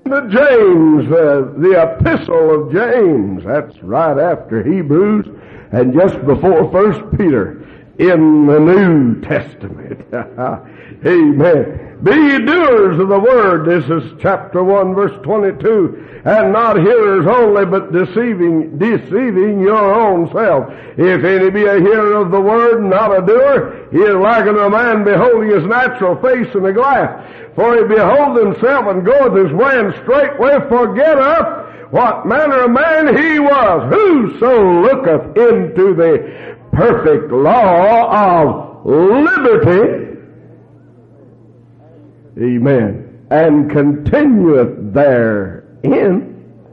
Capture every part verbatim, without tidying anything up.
to James, uh, the epistle of James. That's right after Hebrews and just before First Peter in the New Testament. Amen. Be ye doers of the word. This is chapter one, verse twenty-two. And not hearers only, but deceiving, deceiving your own self. If any be a hearer of the word, and not a doer, he is like unto a man beholding his natural face in a glass. For he beholdeth himself and goeth his way, and straightway forgetteth what manner of man he was. Whoso looketh into the perfect law of liberty, amen, and continueth therein,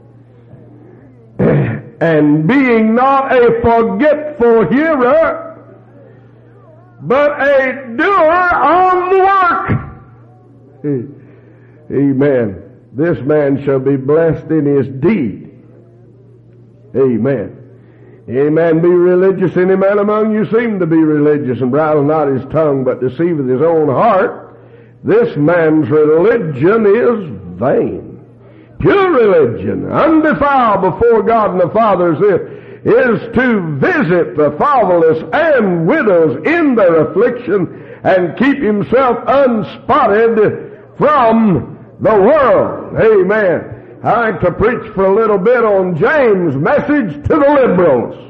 and being not a forgetful hearer, but a doer of the work, amen, this man shall be blessed in his deed. Amen. Any man be religious, any man among you seem to be religious, and bridle not his tongue, but deceiveth his own heart. This man's religion is vain. Pure religion, undefiled before God and the Father, is to visit the fatherless and widows in their affliction and keep himself unspotted from the world. Amen. I like to preach for a little bit on James' message to the liberals.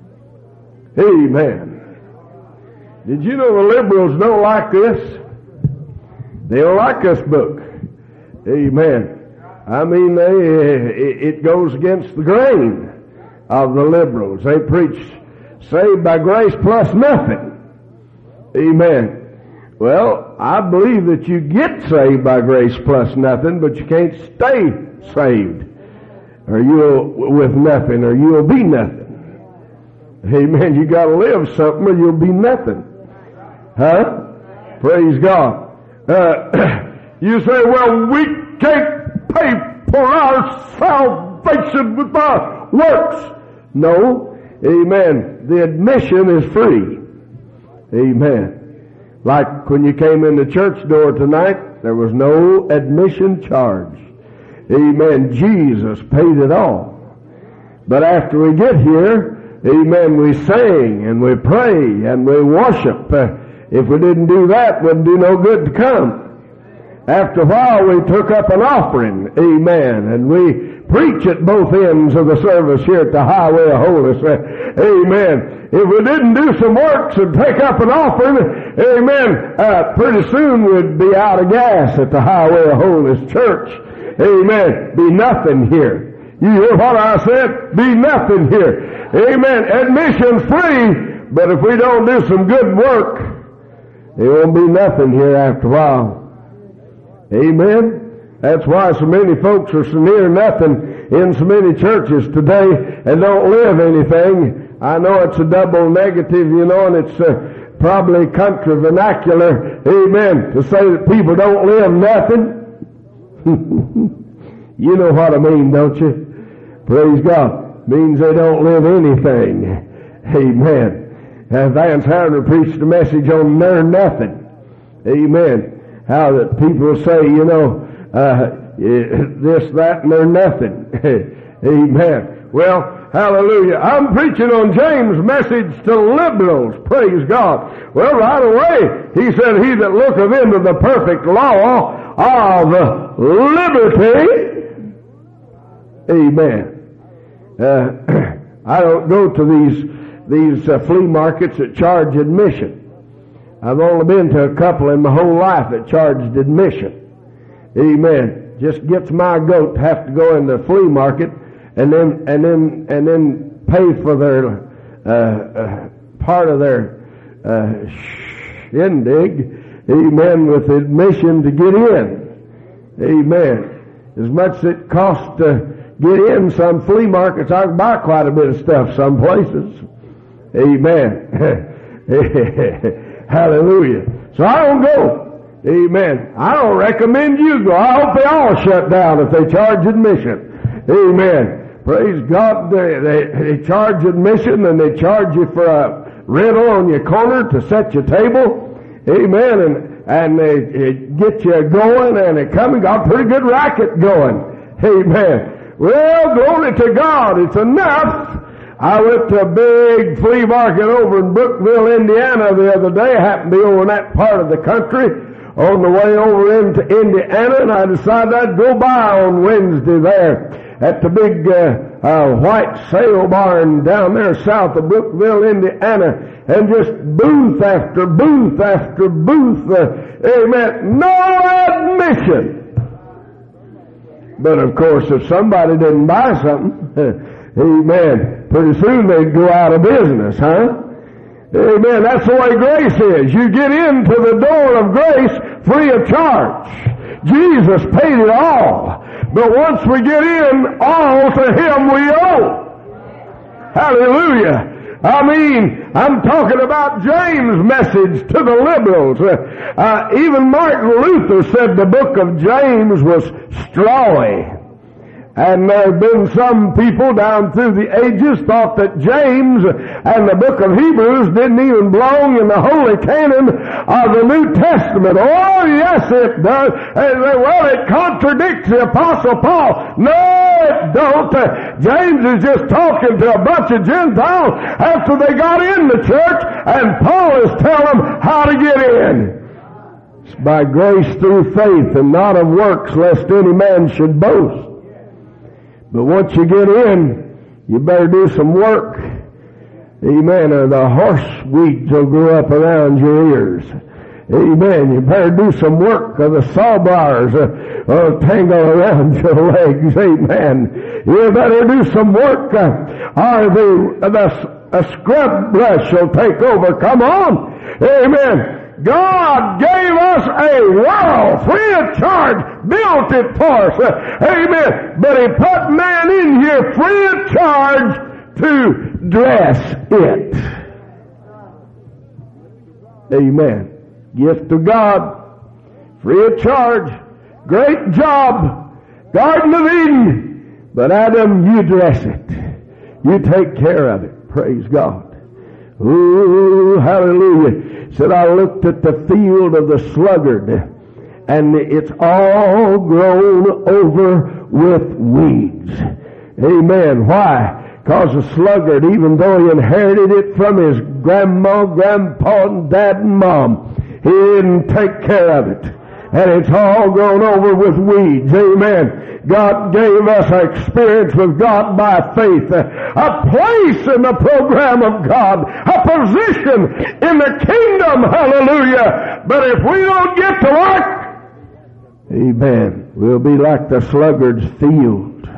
Amen. Did you know the liberals don't like this? They don't like this book. Amen. I mean, they, it goes against the grain of the liberals. They preach saved by grace plus nothing. Amen. Well, I believe that you get saved by grace plus nothing, but you can't stay saved, or you'll with nothing, or you'll be nothing. Amen. You got to live something, or you'll be nothing. Huh? Praise God. Uh, you say, well, we can't pay for our salvation with our works. No. Amen. The admission is free. Amen. Like when you came in the church door tonight, there was no admission charge. Amen. Jesus paid it all. But after we get here, amen, we sing and we pray and we worship. Uh, if we didn't do that, it wouldn't do no good to come. After a while, we took up an offering. Amen. And we preach at both ends of the service here at the Highway of Holiness. Uh, amen. If we didn't do some works and take up an offering, amen, uh, pretty soon we'd be out of gas at the Highway of Holiness Church. Amen. Be nothing here. You hear what I said? Be nothing here. Amen. Admission free, but if we don't do some good work, there won't be nothing here after a while. Amen. That's why so many folks are so near nothing in so many churches today and don't live anything. I know it's a double negative, you know, and it's uh, probably country vernacular, amen, to say that people don't live nothing. You know what I mean, don't you? Praise God. Means they don't live anything. Amen. Uh, Vance Harner preached a message on near nothing. Amen. How that people say, you know, uh, this, that, and they're nothing. Amen. Well, hallelujah. I'm preaching on James' message to liberals. Praise God. Well, right away, he said, he that looketh into the perfect law of liberty. Amen. Uh, I don't go to these, these uh, flea markets that charge admission. I've only been to a couple in my whole life that charged admission. Amen. Just gets my goat to have to go in the flea market and then and then and then pay for their uh, uh, part of their uh, shindig, amen, with admission to get in. Amen. As much as it costs to get in some flea markets, I can buy quite a bit of stuff some places. Amen. Hallelujah. So I don't go. Amen. I don't recommend you go. I hope they all shut down if they charge admission. Amen. Praise God. They, they, they charge admission and they charge you for a rental on your corner to set your table. Amen. And and it, it gets you going, and it come and got a pretty good racket going. Amen. Well, glory to God, it's enough. I went to a big flea market over in Brookville, Indiana the other day. I happened to be over in that part of the country on the way over into Indiana, and I decided I'd go by on Wednesday there at the big uh, uh, white sale barn down there south of Brookville, Indiana, and just booth after booth after booth. Uh, amen. No admission. But of course, if somebody didn't buy something, amen, pretty soon they'd go out of business, huh? Amen. That's the way grace is. You get into the door of grace free of charge. Jesus paid it all. But once we get in, all to Him we owe. Hallelujah. I mean, I'm talking about James' message to the liberals. Uh, uh, even Martin Luther said the book of James was strawy. And there have been some people down through the ages thought that James and the book of Hebrews didn't even belong in the holy canon of the New Testament. Oh, yes, it does. And they, well, it contradicts the Apostle Paul. No, it don't. James is just talking to a bunch of Gentiles after they got in the church, and Paul is telling them how to get in. It's by grace through faith, and not of works, lest any man should boast. But once you get in, you better do some work. Amen. Or the horse weeds will grow up around your ears. Amen. You better do some work, or the sawbriars will tangle around your legs. Amen. You better do some work, or the, the a scrub brush will take over. Come on. Amen. God gave us a world free of charge, built it for us. Amen. But He put man in here free of charge to dress it. Amen. Gift of God, free of charge. Great job. Garden of Eden. But Adam, you dress it. You take care of it. Praise God. Ooh, hallelujah. Said, I looked at the field of the sluggard, and it's all grown over with weeds. Amen. Why? Because the sluggard, even though he inherited it from his grandma, grandpa, and dad and mom, he didn't take care of it. And it's all grown over with weeds. Amen. God gave us an experience with God by faith, a place in the program of God, a position in the kingdom. Hallelujah. But if we don't get to work, amen, we'll be like the sluggard's field.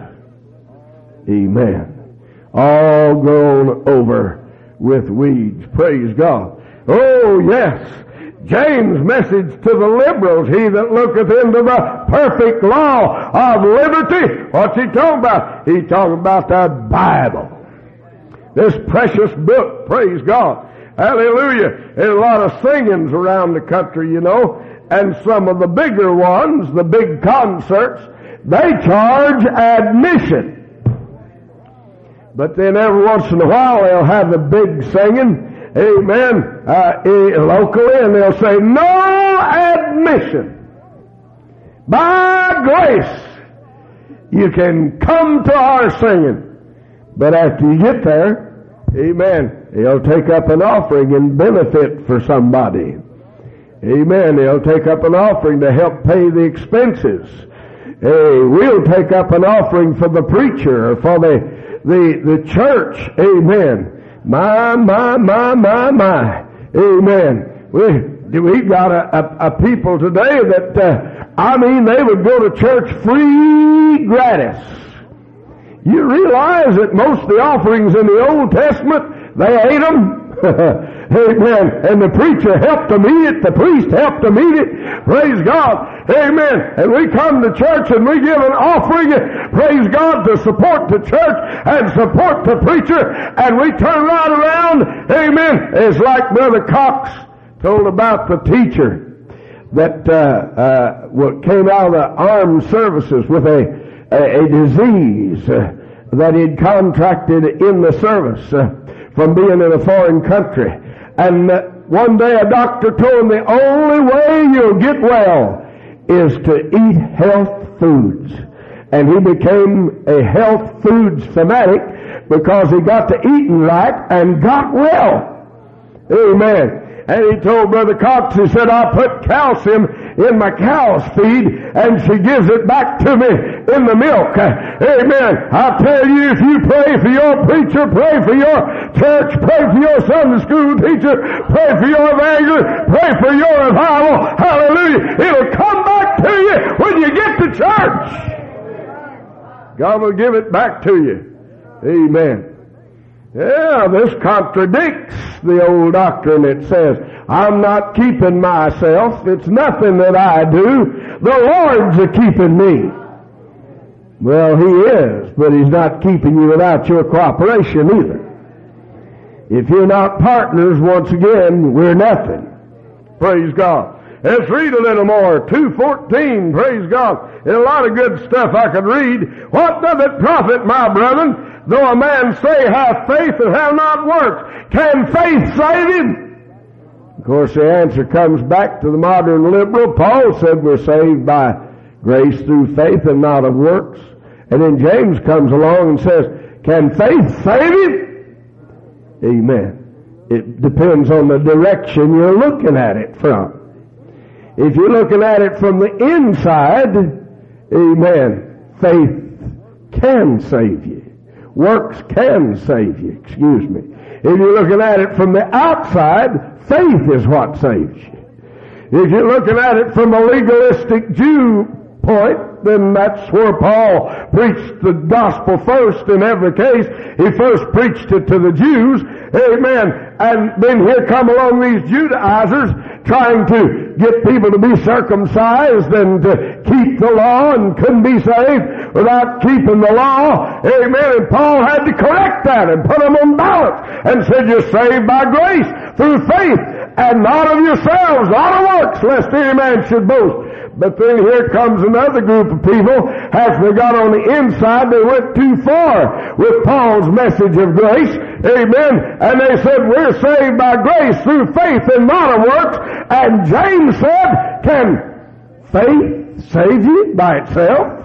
Amen. All grown over with weeds. Praise God. Oh, yes. James' message to the liberals, he that looketh into the perfect law of liberty. What's he talking about? He's talking about that Bible. This precious book, praise God. Hallelujah. There's a lot of singings around the country, you know, and some of the bigger ones, the big concerts, they charge admission. But then every once in a while they'll have the big singing, amen, uh, locally, and they'll say, no admission. By grace, you can come to our singing. But after you get there, amen, they'll take up an offering and benefit for somebody. Amen. They'll take up an offering to help pay the expenses. Hey, we'll take up an offering for the preacher or for the, the, the church. Amen. My, my, my, my, my. Amen. We, we got a, a, a people today that, uh, I mean, they would go to church free gratis. You realize that most of the offerings in the Old Testament, they ate them? Amen. And the preacher helped them eat it. The priest helped them eat it. Praise God. Amen. And we come to church and we give an offering, praise God, to support the church and support the preacher. And we turn right around. Amen. It's like Brother Cox told about the teacher that uh, uh, what came out of the armed services with a, a, a disease uh, that he'd contracted in the service uh, from being in a foreign country. And uh, one day a doctor told him the only way you'll get well is to eat health foods. And he became a health foods fanatic because he got to eating right and got well. Amen. And he told Brother Cox, he said, I put calcium in my cow's feed and she gives it back to me in the milk. Amen. I tell you, if you pray for your preacher, pray for your church, pray for your Sunday school teacher, pray for your evangelist, pray for your revival, hallelujah, it'll come back to you when you get to church. God will give it back to you. Amen. Yeah, this contradicts the old doctrine that says, I'm not keeping myself. It's nothing that I do. The Lord's a keeping me. Well, He is, but He's not keeping you without your cooperation either. If you're not partners, once again, we're nothing. Praise God. Let's read a little more. two fourteen, praise God. There's a lot of good stuff I could read. What doth it profit, my brethren, though a man say hath faith and have not works? Can faith save him? Of course, the answer comes back to the modern liberal. Paul said we're saved by grace through faith and not of works. And then James comes along and says, can faith save him? Amen. It depends on the direction you're looking at it from. If you're looking at it from the inside, amen, faith can save you. Works can save you, excuse me. If you're looking at it from the outside, faith is what saves you. If you're looking at it from a legalistic Jew point, then that's where Paul preached the gospel first in every case. He first preached it to the Jews, amen, and then here come along these Judaizers trying to get people to be circumcised and to keep the law and couldn't be saved without keeping the law. Amen. And Paul had to correct that and put them on balance and said you're saved by grace through faith and not of yourselves, not of works, lest any man should boast. But then here comes another group of people. As they got on the inside, they went too far with Paul's message of grace. Amen. And they said, we're saved by grace through faith and not of works. And James said, can faith save you by itself?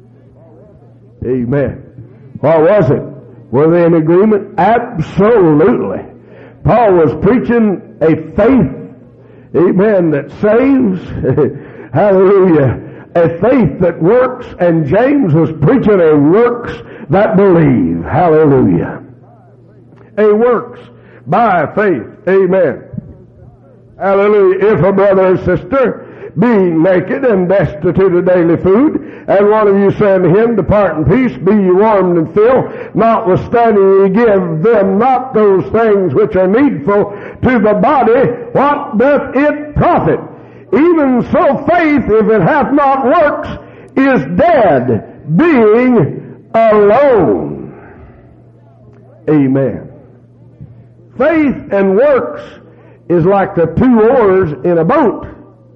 Amen. What was it? Were they in agreement? Absolutely. Paul was preaching a faith, amen, that saves. Hallelujah. A faith that works, and James was preaching a works that believe. Hallelujah. A works by faith. Amen. Hallelujah. If a brother or sister be naked and destitute of daily food, and one of you say unto him, depart in peace, be ye warmed and filled, notwithstanding ye give them not those things which are needful to the body, what doth it profit? Even so faith, if it hath not works, is dead, being alone. Amen. Faith and works is like the two oars in a boat.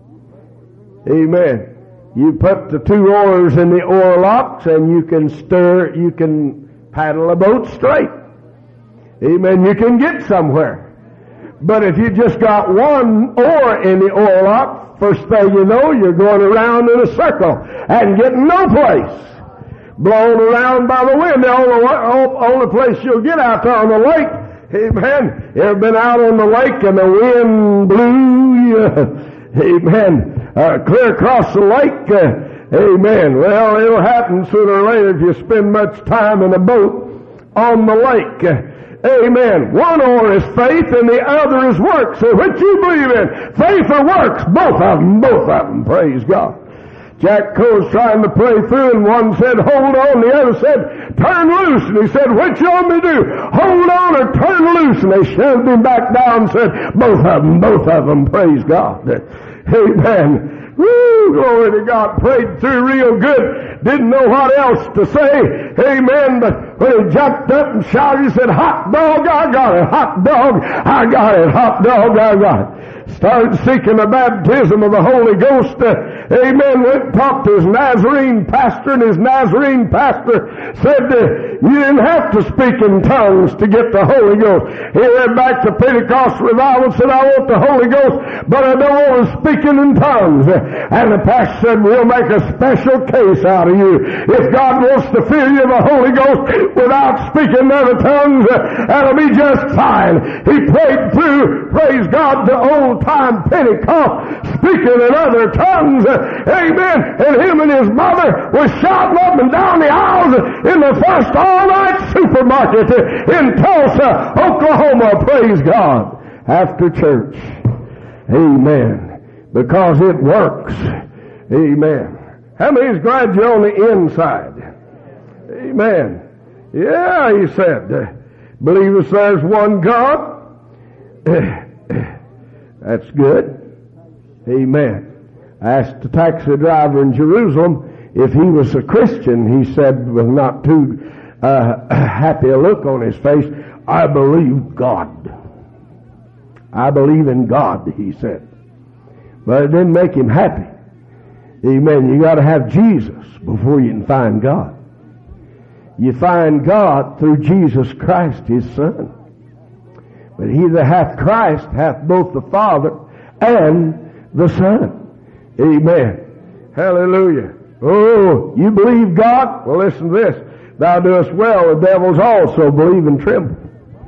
Amen. You put the two oars in the oar locks and you can stir, you can paddle a boat straight. Amen. You can get somewhere. But if you just got one oar in the oar lock, first thing you know, you're going around in a circle and getting no place. Blown around by the wind. The only, only place you'll get out there on the lake, amen. You ever been out on the lake and the wind blew you, amen, uh, clear across the lake? Uh, amen. Well, it'll happen sooner or later if you spend much time in a boat on the lake. Uh, Amen. One oar is faith and the other is works. So which you believe in? Faith or works? Both of them. Both of them. Praise God. Jack Coe's trying to pray through and one said, hold on. The other said, turn loose. And he said, which you want me to do? Hold on or turn loose? And they shoved him back down and said, both of them. Both of them. Praise God. Amen. Woo, glory to God. Prayed through real good. Didn't know what else to say. Amen. But when he jumped up and shouted, he said, hot dog, I got it. Hot dog, I got it. Hot dog, I got it. started seeking the baptism of the Holy Ghost. Uh, amen. Went and talked to his Nazarene pastor, and his Nazarene pastor said, uh, you didn't have to speak in tongues to get the Holy Ghost. He went back to Pentecost revival and said, I want the Holy Ghost, but I don't want to speaking in tongues. And the pastor said, we'll make a special case out of you. If God wants to fill you with the Holy Ghost without speaking in other tongues, that'll be just fine. He prayed through, praise God, the old time Pentecost, speaking in other tongues. Amen. And him and his mother were shouting up and down the aisles in the first all-night supermarket in Tulsa, Oklahoma. Praise God. After church. Amen. Because it works. Amen. How many is glad you're on the inside? Amen. Yeah, he said, believest there's one God. That's good. Amen. I asked the taxi driver in Jerusalem if he was a Christian. He said with not too uh, happy a look on his face, I believe God. I believe in God, he said. But it didn't make him happy. Amen. You got to have Jesus before you can find God. You find God through Jesus Christ, his Son. But he that hath Christ hath both the Father and the Son. Amen. Hallelujah. Oh, you believe God? Well, listen to this. Thou doest well, the devils also believe and tremble.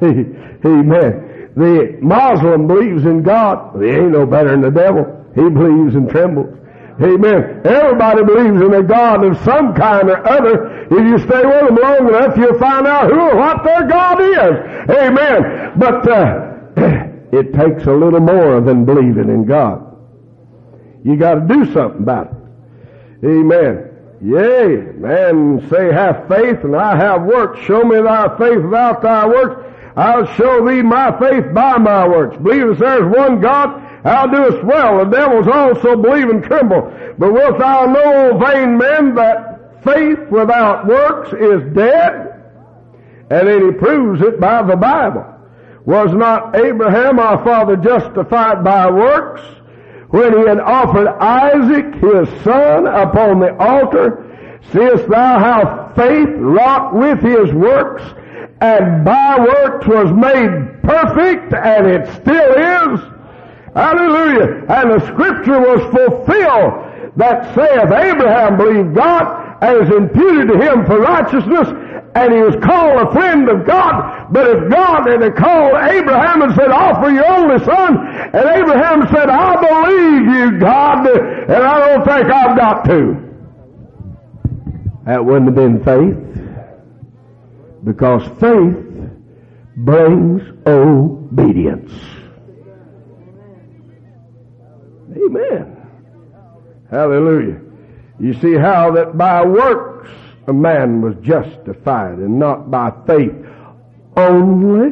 Amen. The Muslim believes in God. He ain't no better than the devil. He believes and trembles. Amen. Everybody believes in a God of some kind or other. If you stay with them long enough, you'll find out who or what their God is. Amen. But uh, it takes a little more than believing in God. You got to do something about it. Amen. Yea, man, say, have faith, and I have works. Show me thy faith without thy works. I'll show thee my faith by my works. Believe that there's one God, thou doest well. The devils also believe and tremble. But wilt thou know, O vain man, that faith without works is dead? And then he proves it by the Bible. Was not Abraham our father justified by works when he had offered Isaac his son upon the altar? Seest thou how faith wrought with his works, and by works was made perfect, and it still is? Hallelujah. And the scripture was fulfilled that saith, Abraham believed God, and is imputed to him for righteousness, and he was called a friend of God. But if God had called Abraham and said, offer your only son, and Abraham said, I believe you, God, and I don't think I've got to, that wouldn't have been faith. Because faith brings obedience. Amen. Hallelujah. You see how that by works a man was justified, and not by faith only.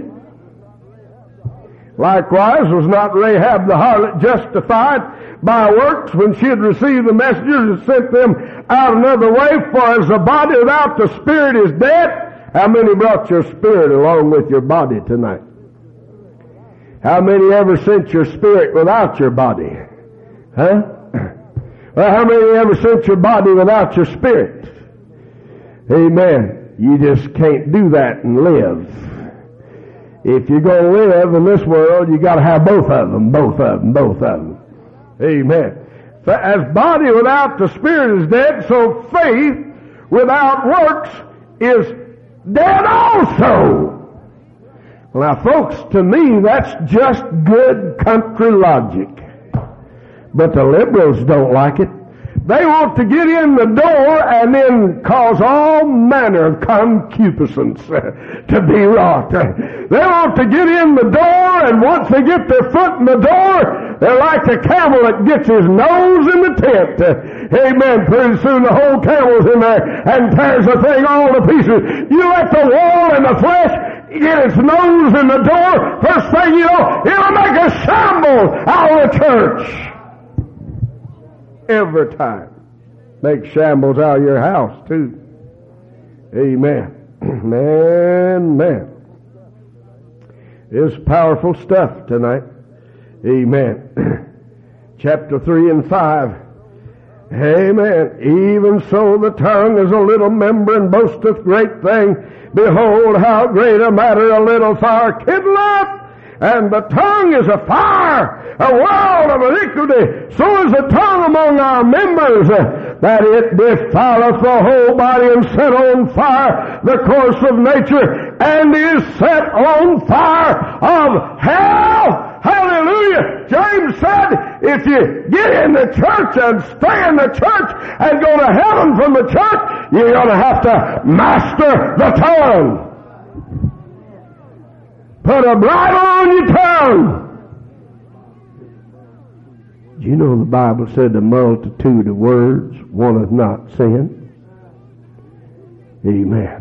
Likewise was not Rahab the harlot justified by works when she had received the messengers and sent them out another way? For as the body without the spirit is dead. How many brought your spirit along with your body tonight? How many ever sent your spirit without your body? Huh? Well, how many ever sent your body without your spirit? Amen. You just can't do that and live. If you're going to live in this world, you got to have both of them, both of them, both of them. Amen. As body without the spirit is dead, so faith without works is dead also. Now, folks, to me, that's just good country logic. But the liberals don't like it. They want to get in the door and then cause all manner of concupiscence to be wrought. They want to get in the door, and once they get their foot in the door, they're like the camel that gets his nose in the tent. Amen. Pretty soon the whole camel's in there and tears the thing all to pieces. You let the wall and the flesh get its nose in the door, first thing you know, it'll make a shambles out of the church. Every time. Make shambles out of your house, too. Amen. Man, man. It's powerful stuff tonight. Amen. Chapter three and five. Amen. Even so the tongue is a little member and boasteth great thing. Behold how great a matter a little fire kindleth. And the tongue is a fire, a world of iniquity. So is the tongue among our members, uh, that it defileth the whole body and set on fire the course of nature, and is set on fire of hell. Hallelujah. James said, if you get in the church and stay in the church and go to heaven from the church, you're going to have to master the tongue. Put a bridle on your tongue. Do you know the Bible said the multitude of words wanteth not sin? Amen.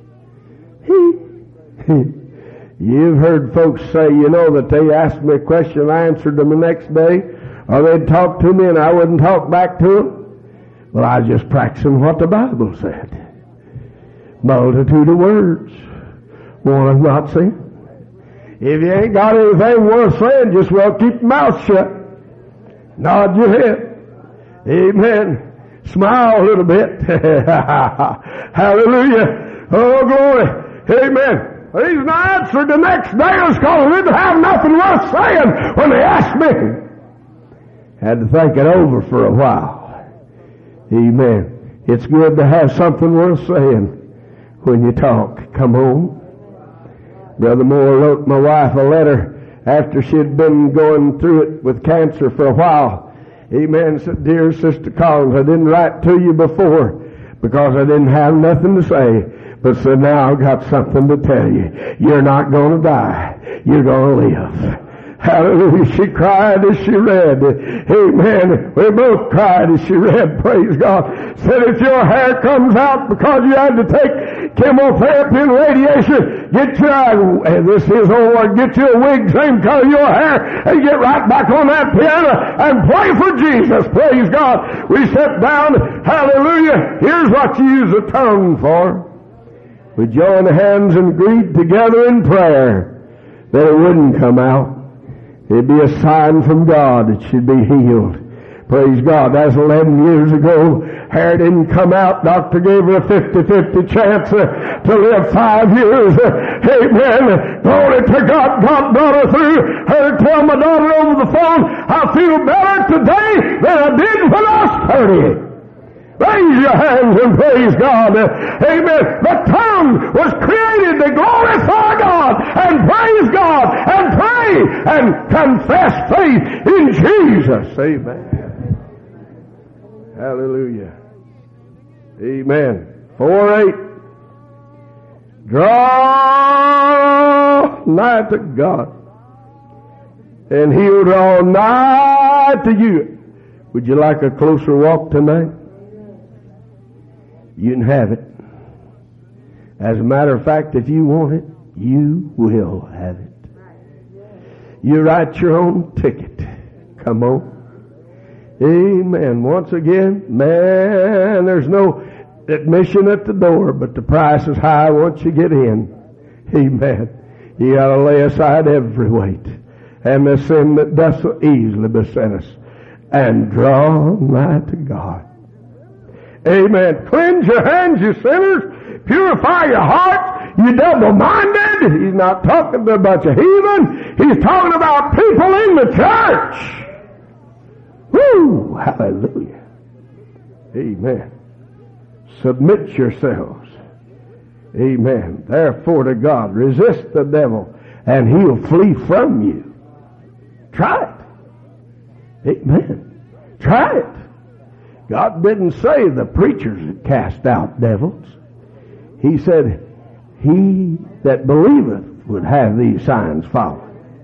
You've heard folks say, you know, that they asked me a question, I answered them the next day, or they'd talk to me and I wouldn't talk back to them. Well, I was just practicing what the Bible said. Multitude of words wanteth not sin. If you ain't got anything worth saying, just well keep your mouth shut. Nod your head. Amen. Smile a little bit. Hallelujah. Oh, glory. Amen. The reason I answered the next day is because I didn't have nothing worth saying when they asked me. Had to think it over for a while. Amen. It's good to have something worth saying when you talk. Come on. Brother Moore wrote my wife a letter after she'd been going through it with cancer for a while. Amen. Said, dear Sister Collins, I didn't write to you before because I didn't have nothing to say. But said, now I've got something to tell you. You're not going to die. You're going to live. Hallelujah. She cried as she read. Amen. We both cried as she read. Praise God. Said if your hair comes out because you had to take chemotherapy and radiation, get your, and this is old word, get you a wig, same color your hair, and get right back on that piano and play for Jesus. Praise God. We sat down. Hallelujah. Here's what you use the tongue for. We joined hands and agreed together in prayer that it wouldn't come out. It'd be a sign from God it should be healed. Praise God. That's eleven years ago. Hair didn't come out. Doctor gave her a fifty-fifty chance uh, to live five years. Uh, amen. Glory to God. God brought her through. Heard her tell my daughter over the phone, I feel better today than I did when I was thirty. Raise your hands and praise God. Amen. The tongue was created to glorify God and praise God and pray and confess faith in Jesus. Amen. Hallelujah. Amen. four eight. Draw nigh to God, and He'll draw nigh to you. Would you like a closer walk tonight? You can have it. As a matter of fact, if you want it, you will have it. You write your own ticket. Come on. Amen. Once again, man, there's no admission at the door, but the price is high once you get in. Amen. You gotta lay aside every weight and the sin that doth so easily beset us, and draw nigh to God. Amen. Cleanse your hands, you sinners. Purify your hearts, you double-minded. He's not talking to a bunch of heathen. He's talking about people in the church. Woo! Hallelujah. Amen. Submit yourselves. Amen. Therefore to God, resist the devil, and he'll flee from you. Try it. Amen. Try it. God didn't say the preachers had cast out devils. He said, he that believeth would have these signs follow.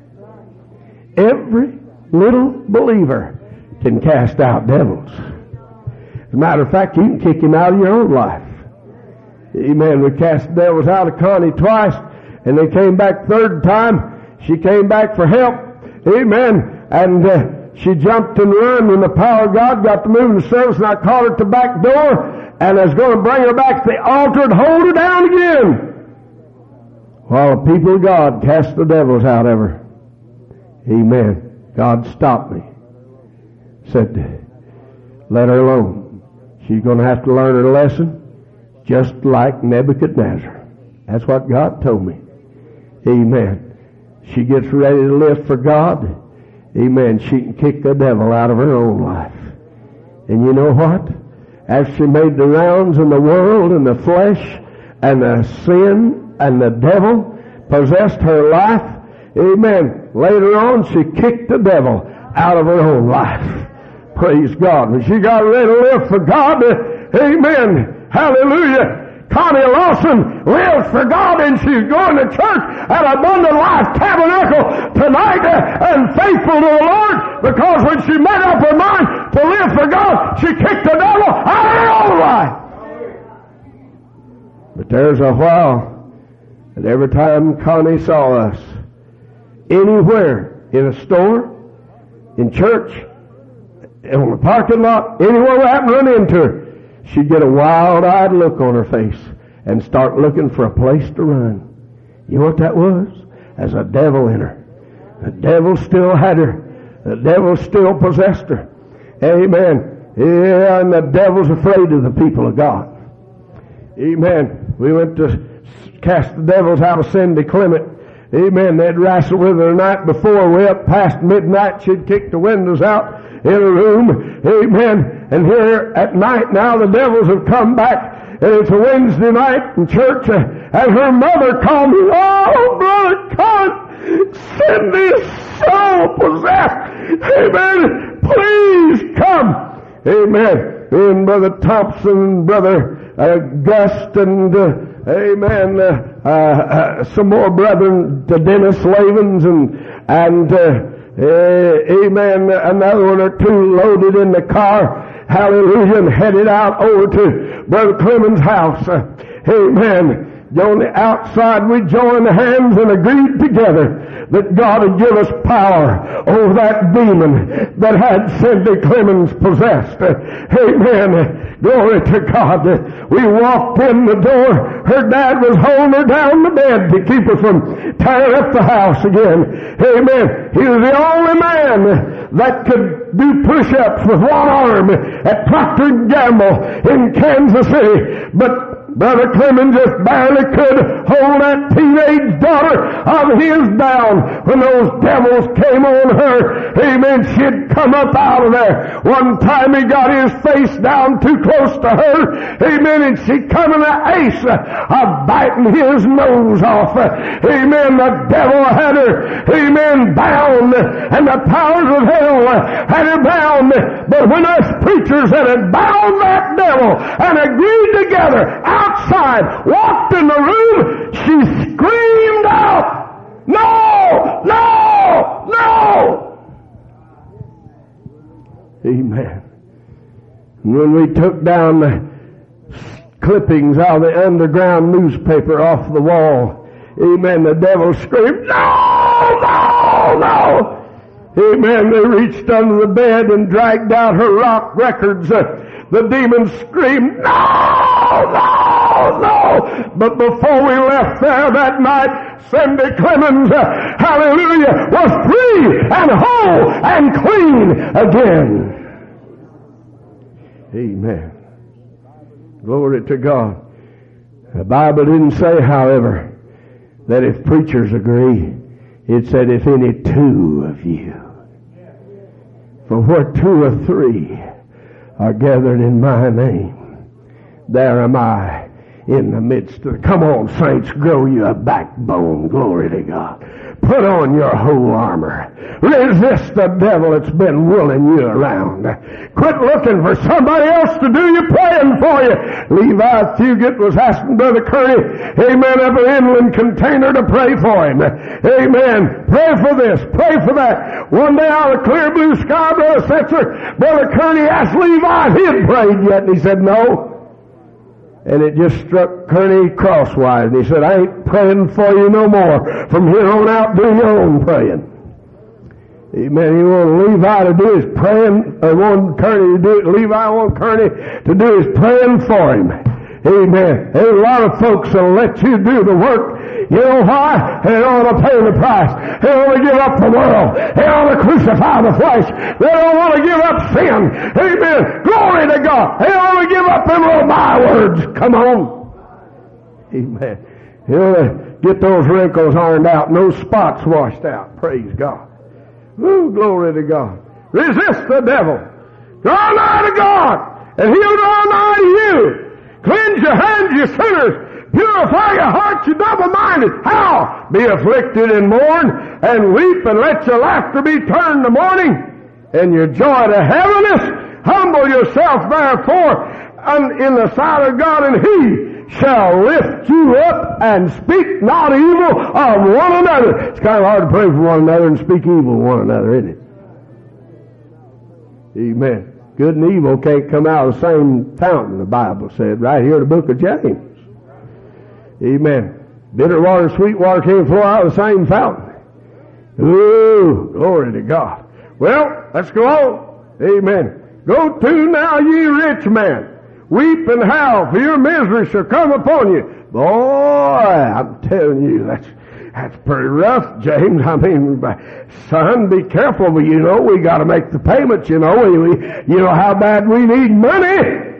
Every little believer can cast out devils. As a matter of fact, you can kick him out of your own life. Amen. We cast devils out of Connie twice, and they came back third time. She came back for help. Amen. And uh, she jumped and run when the power of God got to move in the service, and I caught her at the back door, and I was going to bring her back to the altar and hold her down again, while the people of God cast the devils out of her. Amen. God stopped me. Said, let her alone. She's going to have to learn her lesson just like Nebuchadnezzar. That's what God told me. Amen. She gets ready to live for God. Amen. She can kick the devil out of her own life. And you know what? As she made the rounds in the world and the flesh and the sin and the devil possessed her life, amen, later on she kicked the devil out of her own life. Praise God. When she got ready to live for God, amen, hallelujah, Connie Lawson lives for God, and she's going to church at Abundant Life Tabernacle tonight and faithful to the Lord, because when she made up her mind to live for God, she kicked the devil out of her own life. But there's a while that every time Connie saw us, anywhere, in a store, in church, on the parking lot, anywhere we happened to run into her, she'd get a wild-eyed look on her face and start looking for a place to run. You know what that was? As a devil in her. The devil still had her. The devil still possessed her. Amen. Yeah, and the devil's afraid of the people of God. Amen. We went to cast the devils out of Cindy Clement. Amen. They'd wrestle with her the night before. Way up past midnight, she'd kick the windows out in a room. Amen. And here at night now the devils have come back, and it's a Wednesday night in church, uh, and her mother called me, oh, Brother Con, Cindy is so possessed. Amen. Please come. Amen. And Brother Thompson, Brother uh, Gust, and uh, amen, uh, uh, uh, some more brethren, to Dennis Lavens, and, and, uh, Uh, amen, another one or two loaded in the car, hallelujah, and headed out over to Brother Clemens' house. Uh, amen. On the outside, we joined hands and agreed together that God would give us power over that demon that had Cindy Clemens possessed. Uh, amen. Glory to God. We walked in the door. Her dad was holding her down the bed to keep her from tearing up the house again. Amen. He was the only man that could do push-ups with one arm at Procter and Gamble in Kansas City. But Brother Clemens just barely could hold that teenage daughter of his down when those devils came on her. Amen. She'd come up out of there. One time he got his face down too close to her. Amen. And she come in an ace of biting his nose off. Amen. The devil had her, amen, bound, and the powers of hell had her bound. But when us preachers that had bound that devil and agreed together outside, walked in the room, she screamed out, no, no, no. Amen. When we took down the clippings out of the underground newspaper off the wall, amen, the devil screamed, no, no, no. Amen. They reached under the bed and dragged out her rock records. Uh, the demon screamed, no, no, no. But before we left there that night, Cindy Clemens, uh, hallelujah, was free and whole and clean again. Amen. Glory to God. The Bible didn't say, however, that if preachers agree, it said if any two of you. For where two or three are gathered in my name, there am I in the midst of. Come on, saints, grow you a backbone. Glory to God. Put on your whole armor. Resist the devil that's been wooling you around. Quit looking for somebody else to do your praying for you. Levi Fugit was asking Brother Kearney, amen, of an inland container to pray for him. Amen. Pray for this, pray for that. One day out of clear blue sky, Brother Setzer, Brother Kearney asked Levi if he had prayed yet, and he said no. And it just struck Kearney crosswise. And he said, I ain't praying for you no more. From here on out, do your own praying. Amen. He wanted Levi to do his praying, or wanted Kearney to do it. Levi wanted Kearney to do his praying for him. Amen. There's a lot of folks that'll let you do the work. You know why? They don't want to pay the price. They don't want to give up the world. They don't want to crucify the flesh. They don't want to give up sin. Amen. Glory to God. They don't want to give up them little bywords. Come on. Amen. You know, get those wrinkles ironed out and those spots washed out. Praise God. Woo, glory to God. Resist the devil. Draw nigh to God, and he'll draw nigh to you. Cleanse your hands, you sinners. Purify your hearts, you double-minded. How? Be afflicted and mourn, and weep, and let your laughter be turned to mourning, and your joy to heaviness. Humble yourself, therefore, in the sight of God, and He shall lift you up, and speak not evil of one another. It's kind of hard to pray for one another and speak evil of one another, isn't it? Amen. Good and evil can't come out of the same fountain, the Bible said, right here in the book of James. Amen. Bitter water, sweet water can't flow out of the same fountain. Ooh, glory to God. Well, let's go on. Amen. Go to now, ye rich men. Weep and howl, for your misery shall come upon you. Boy, I'm telling you, that's That's pretty rough, James. I mean, son, be careful. But you know, we got to make the payments. You know, we, we, you know how bad we need money.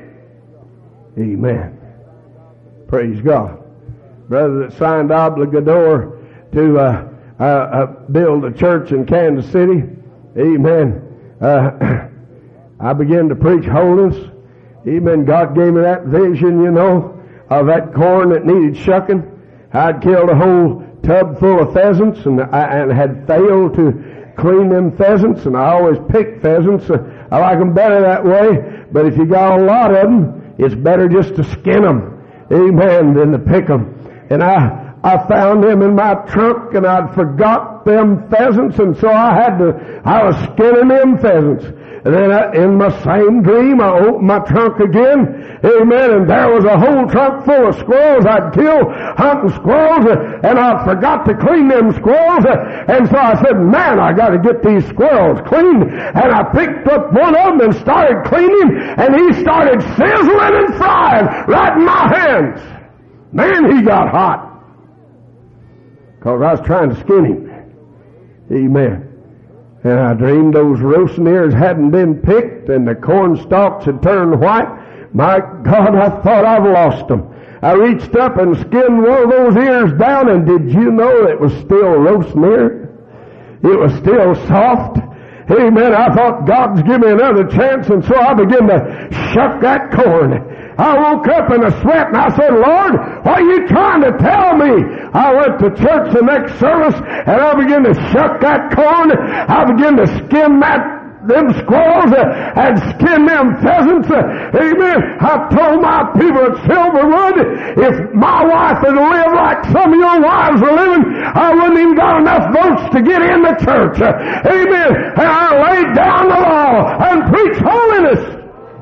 Amen. Praise God. Brother that signed obligador to uh, uh, uh, build a church in Kansas City. Amen. Uh, I began to preach holiness. Amen. God gave me that vision, you know, of that corn that needed shucking. I'd killed a whole tub full of pheasants, and I and had failed to clean them pheasants, and I always pick pheasants. I like them better that way, but if you got a lot of them, it's better just to skin them, amen, than to pick them. And I, I found them in my trunk, and I'd forgot them pheasants, and so I had to, I was skinning them pheasants. And then I, in my same dream, I opened my trunk again, amen, and there was a whole trunk full of squirrels I'd killed, hunting squirrels, and I forgot to clean them squirrels, and so I said, man, I got to get these squirrels cleaned, and I picked up one of them and started cleaning, and he started sizzling and frying right in my hands. Man, he got hot, because I was trying to skin him, amen. And I dreamed those roasting ears hadn't been picked and the corn stalks had turned white. My God, I thought I've lost them. I reached up and skinned one of those ears down, and did you know it was still roasting ear? It was still soft. Amen. I thought God's given me another chance, and so I began to shuck that corn. I woke up in a sweat, and I said, Lord, what are you trying to tell me? I went to church the next service, and I began to shuck that corn. I began to skin that them squirrels uh, and skin them pheasants. Uh, amen. I told my people at Silverwood, if my wife had lived like some of your wives are living, I wouldn't even got enough votes to get in the church. Uh, amen. And I laid down the law and preached holiness.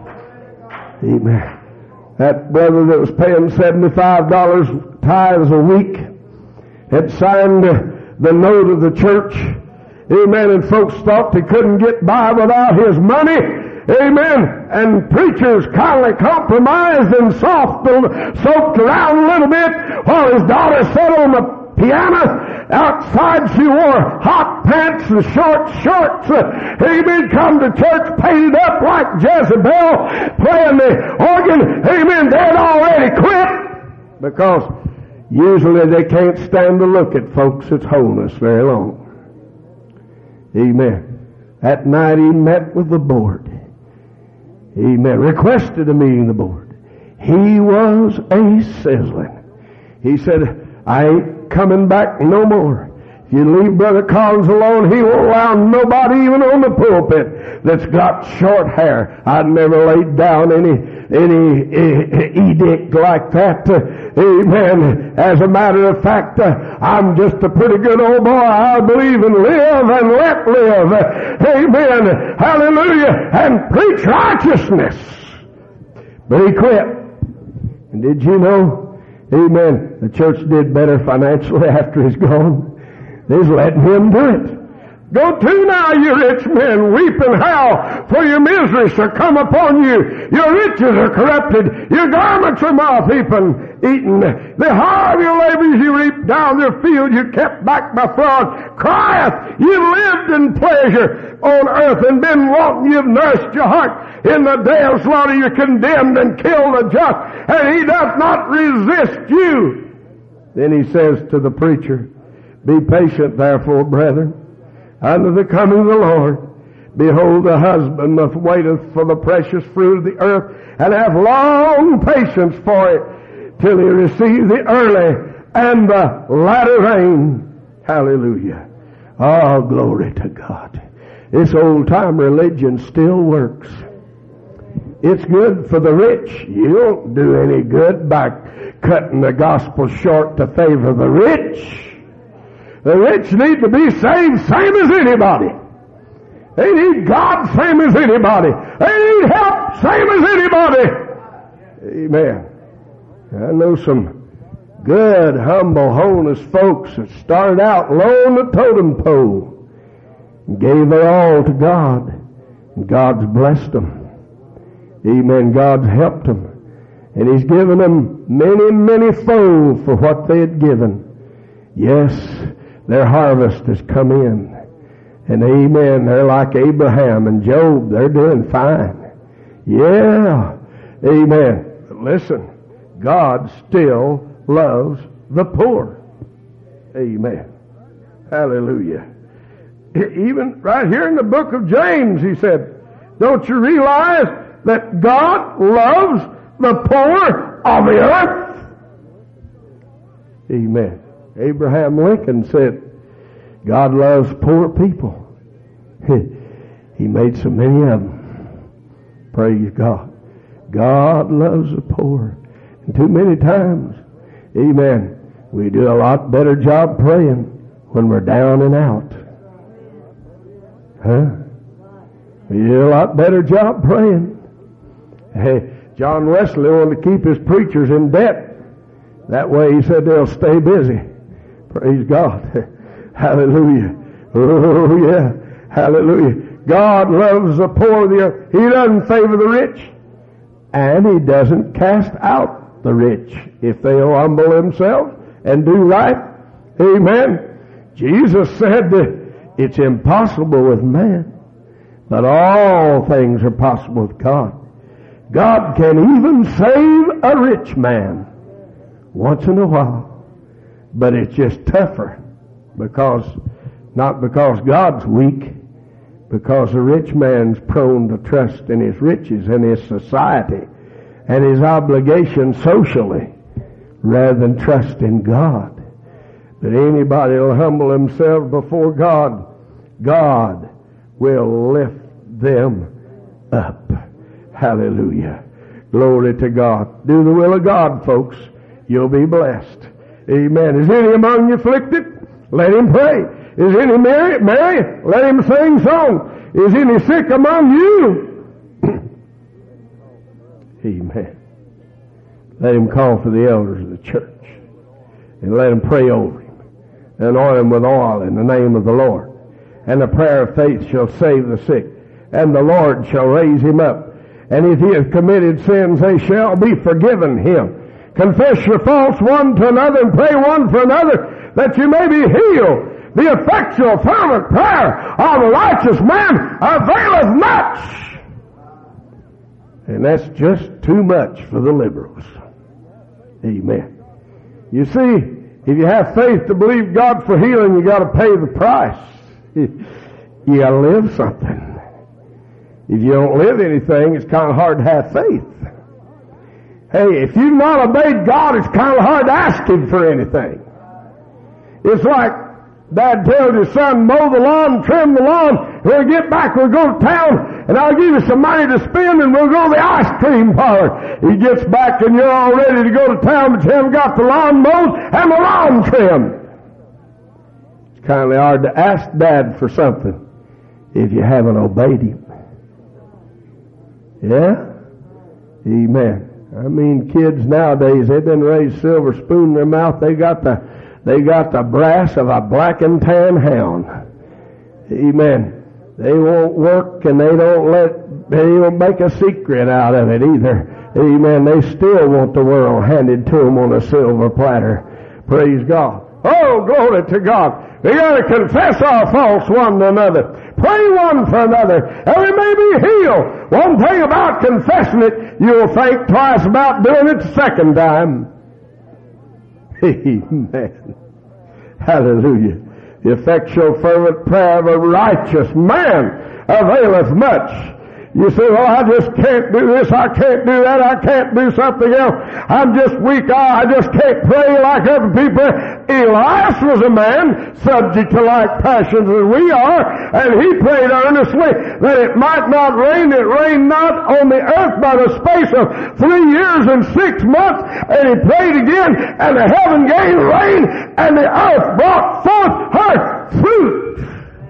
Amen. That brother that was paying seventy-five dollars tithes a week had signed the note of the church. Amen. And folks thought they couldn't get by without his money. Amen. And preachers kindly compromised and soft, soaked around a little bit while his daughter sat on the piano. Outside she wore hot pants and short shorts. Amen. Come to church painted up like Jezebel, playing the organ. Amen. They'd already quit because usually they can't stand to look at folks that's holiness very long. Amen. That night he met with the board. Amen. Requested a meeting of the board. He was a sizzling. He said, I ain't coming back no more. If you leave Brother Collins alone, he won't allow nobody even on the pulpit that's got short hair. I'd never laid down any any uh, edict like that. Uh, amen. As a matter of fact, uh, I'm just a pretty good old boy. I believe in live and let live. Uh, amen. Hallelujah. And preach righteousness. But he quit. And did you know? Amen. The church did better financially after he's gone. They's letting him do it. Go to now, you rich men, weep and howl, for your misery shall come upon you. Your riches are corrupted, your garments are moth-eaten, eaten. The hire of your labors you reap down their field, you kept back by fraud. Crieth, you've lived in pleasure on earth and been wanton, you've nursed your heart. In the day of slaughter you're condemned and killed the just, and he doth not resist you. Then he says to the preacher, be patient therefore, brethren, unto the coming of the Lord. Behold, the husband that waiteth for the precious fruit of the earth, and hath long patience for it, till he receive the early and the latter rain. Hallelujah. Oh, glory to God. This old-time religion still works. It's good for the rich. You don't do any good by cutting the gospel short to favor the rich. The rich need to be saved same as anybody. They need God same as anybody. They need help same as anybody. Amen. I know some good, humble, honest folks that started out low on the totem pole and gave their all to God. And God's blessed them. Amen. God's helped them. And He's given them many, many fold for what they had given. Yes, their harvest has come in. And amen, they're like Abraham and Job. They're doing fine. Yeah. Amen. But listen, God still loves the poor. Amen. Hallelujah. Even right here in the book of James, he said, don't you realize that God loves the poor of the earth? Amen. Abraham Lincoln said, God loves poor people. He made so many of them. Praise God. God loves the poor. And too many times, amen, we do a lot better job praying when we're down and out. Huh? We do a lot better job praying. Hey, John Wesley wanted to keep his preachers in debt. That way, he said, they'll stay busy. Praise God. Hallelujah. Oh, yeah. Hallelujah. God loves the poor of the earth. He doesn't favor the rich. And He doesn't cast out the rich if they'll humble themselves and do right. Amen. Jesus said that it's impossible with man, but all things are possible with God. God can even save a rich man once in a while, but it's just tougher because, not because God's weak, because the rich man's prone to trust in his riches and his society and his obligations socially rather than trust in God. But anybody will humble himself before God, God will lift them up. Hallelujah. Glory to God. Do the will of God, folks. You'll be blessed. Amen. Is any among you afflicted? Let him pray. Is any merry? Merry? Let him sing song. Is any sick among you? Amen. Let him call for the elders of the church and let him pray over him. Anoint him with oil in the name of the Lord. And the prayer of faith shall save the sick, and the Lord shall raise him up. And if he has committed sins, they shall be forgiven him. Confess your faults one to another and pray one for another, that you may be healed. The effectual fervent prayer of a righteous man availeth much. And that's just too much for the liberals. Amen. You see, if you have faith to believe God for healing, you got to pay the price. You got to live something. If you don't live anything, it's kind of hard to have faith. Hey, if you've not obeyed God, it's kind of hard to ask Him for anything. It's like Dad tells his son, mow the lawn, trim the lawn. When we get back, we'll go to town, and I'll give you some money to spend, and we'll go to the ice cream parlor. He gets back, and you're all ready to go to town, but you haven't got the lawn mowed and the lawn trimmed. It's kind of hard to ask Dad for something if you haven't obeyed Him. Yeah? Amen. I mean, kids nowadays, they've been raised silver spoon in their mouth. They got the, they got the brass of a black and tan hound. Amen. They won't work and they don't let, they don't make a secret out of it either. Amen. They still want the world handed to them on a silver platter. Praise God. Oh, glory to God. We got to confess our faults one to another. Pray one for another, and we may be healed. One thing about confessing it, you'll think twice about doing it the second time. Amen. Hallelujah. The effectual fervent prayer of a righteous man availeth much. You say, well, I just can't do this, I can't do that, I can't do something else. I'm just weak, I just can't pray like other people. Elias was a man subject to like passions as we are, and he prayed earnestly that it might not rain. It rained not on the earth by the space of three years and six months, and he prayed again, and the heaven gave rain, and the earth brought forth her fruit.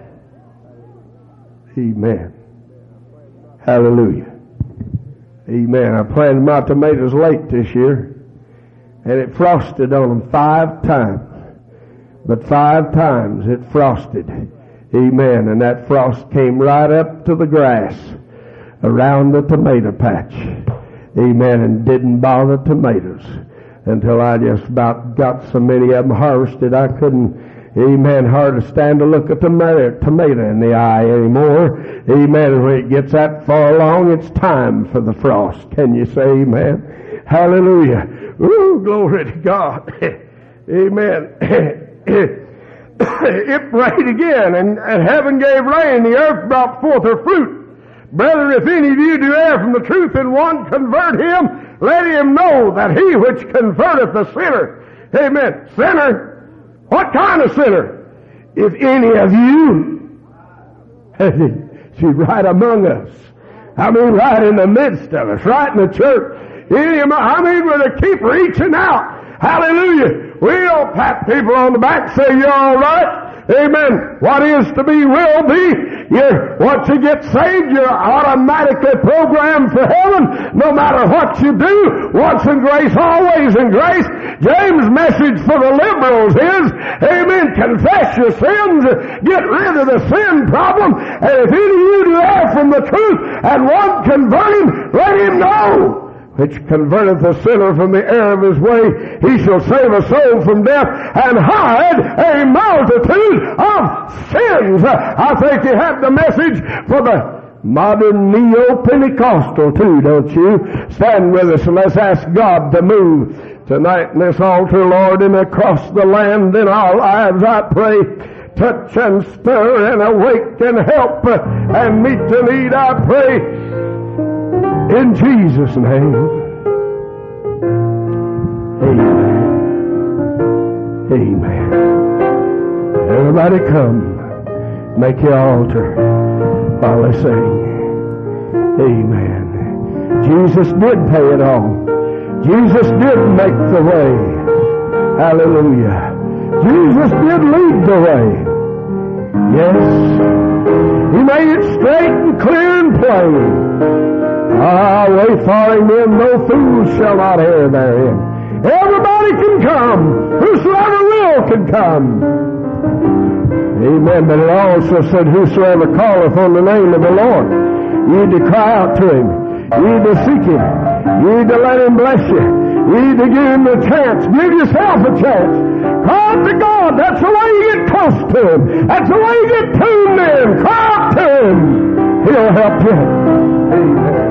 Amen. Hallelujah. Amen. I planted my tomatoes late this year, and it frosted on them five times. But five times it frosted. Amen. And that frost came right up to the grass around the tomato patch. Amen. And didn't bother tomatoes until I just about got so many of them harvested I couldn't, amen, hard to stand to look at the tomato, tomato in the eye anymore. Amen. When it gets that far along, it's time for the frost. Can you say amen? Hallelujah. Ooh, glory to God. Amen. It rained again, and, and heaven gave rain. The earth brought forth her fruit. Brethren, if any of you do err from the truth and one convert him, let him know that he which converteth the sinner, amen, sinner, what kind of sinner? If any of you, she's right among us. I mean, right in the midst of us, right in the church. Any of, I mean, we're to keep reaching out. Hallelujah. We don't pat people on the back, say you're all right. Amen. What is to be will be. You're, once you get saved, you're automatically programmed for heaven, no matter what you do. Once in grace, always in grace. James' message for the liberals is, amen, confess your sins, get rid of the sin problem, and if any of you do err from the truth, and one convert him, let him know. Which converteth the sinner from the error of his way, he shall save a soul from death and hide a multitude of sins. I think you have the message for the modern neo-Pentecostal too, don't you? Stand with us and let's ask God to move tonight in this altar, Lord, and across the land in our lives, I pray. Touch and stir and awake and help and meet the need, I pray. In Jesus' name. Amen. Amen. Everybody come. Make your altar while they sing. Amen. Jesus did pay it all. Jesus did make the way. Hallelujah. Jesus did lead the way. Yes. He made it straight and clear and plain. Ah, wayfaring men, no fools shall not err therein. Everybody can come. Whosoever will can come. Amen. But it also said, whosoever calleth on the name of the Lord, ye need to cry out to him. You need to seek him. You need to let him bless you. You need to give him a chance. Give yourself a chance. Cry out to God. That's the way you get close to him. That's the way you get tuned in. Cry out to him. He'll help you. Amen.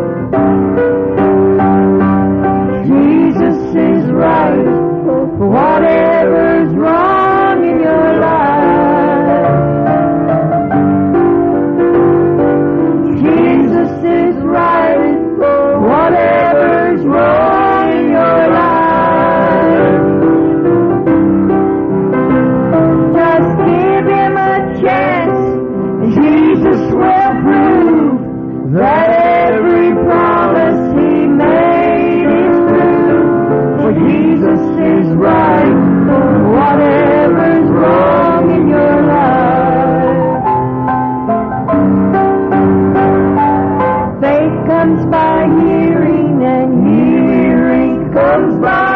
Why by hearing, and hearing comes by